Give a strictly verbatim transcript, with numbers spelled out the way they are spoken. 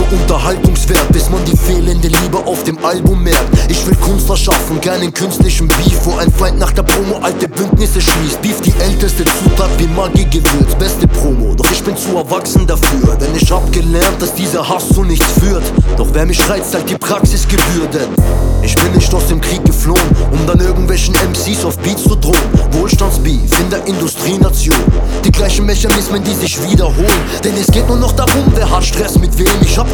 Unterhaltungswert, bis man die fehlende Liebe auf dem Album merkt. Ich will Kunst erschaffen, keinen künstlichen Beef, wo ein Feind nach der Promo alte Bündnisse schließt. Beef die älteste Zutat wie Magie Gewürz, beste Promo, doch ich bin zu erwachsen dafür. Denn ich hab gelernt, dass dieser Hass zu nichts führt. Doch wer mich reizt, halt die Praxisgebühr, denn ich bin nicht aus dem Krieg geflohen, um dann irgendwelchen M Cs auf Beats zu drohen. Wohlstandsbeef in der Industrienation, die gleichen Mechanismen, die sich wiederholen. Denn es geht nur noch darum, wer hat Stress mit wem. Ich hab